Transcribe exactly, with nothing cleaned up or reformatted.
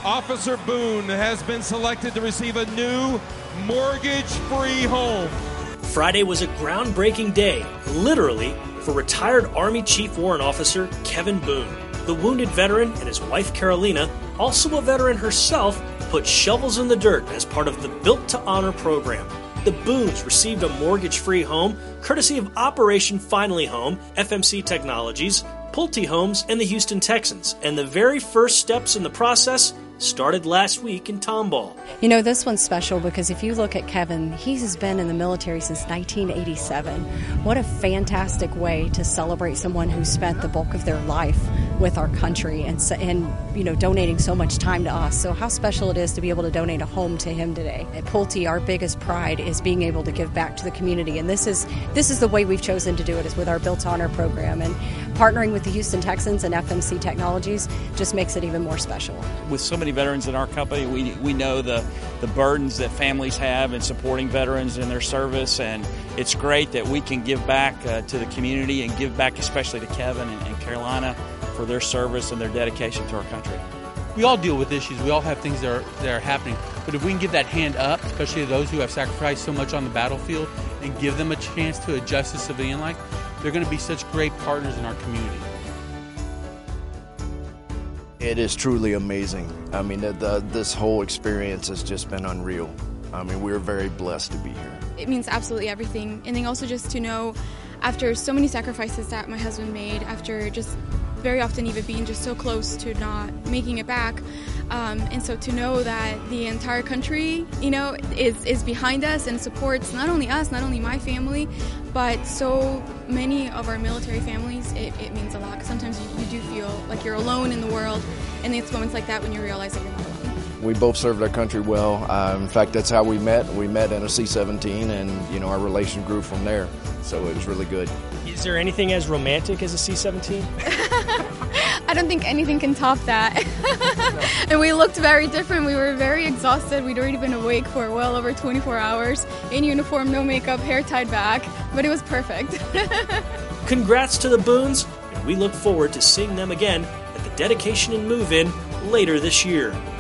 Officer Boone has been selected to receive a new mortgage-free home. Friday was a groundbreaking day, literally, for retired Army Chief Warrant Officer Kevin Boone. The wounded veteran and his wife Carolina, also a veteran herself, put shovels in the dirt as part of the Built to Honor program. The Boones received a mortgage-free home courtesy of Operation Finally Home, F M C Technologies, Pulte Homes, and the Houston Texans. And the very first steps in the process started last week in Tomball. You know, this one's special because if you look at Kevin, he has been in the military since nineteen eighty-seven. What a fantastic way to celebrate someone who spent the bulk of their life with our country and, and you know, donating so much time to us. So how special it is to be able to donate a home to him today. At Pulte, our biggest pride is being able to give back to the community, and this is this is the way we've chosen to do it, is with our Built to Honor program. And partnering with the Houston Texans and F M C Technologies just makes it even more special. With so many veterans in our company, we we know the, the burdens that families have in supporting veterans in their service, and it's great that we can give back uh, to the community and give back especially to Kevin and, and Carolina for their service and their dedication to our country. We all deal with issues. We all have things that are, that are happening. But if we can give that hand up, especially to those who have sacrificed so much on the battlefield, and give them a chance to adjust to civilian life, they're going to be such great partners in our community. It is truly amazing. I mean, the, the, this whole experience has just been unreal. I mean, we're very blessed to be here. It means absolutely everything. And then also just to know, after so many sacrifices that my husband made, after just very often even being just so close to not making it back, um, and so to know that the entire country, you know, is, is behind us and supports not only us, not only my family, but so many of our military families, it, it means a lot. Because sometimes you, you do feel like you're alone in the world, and it's moments like that when you realize that you're not alone. We both served our country well. Uh, in fact, that's how we met. We met in a C seventeen, and you know, our relation grew from there. So it was really good. Is there anything as romantic as a C seventeen? I don't think anything can top that. And we looked very different. We were very exhausted. We'd already been awake for well over twenty-four hours, in uniform, no makeup, hair tied back, but it was perfect. Congrats to the Boones, and we look forward to seeing them again at the dedication and move-in later this year.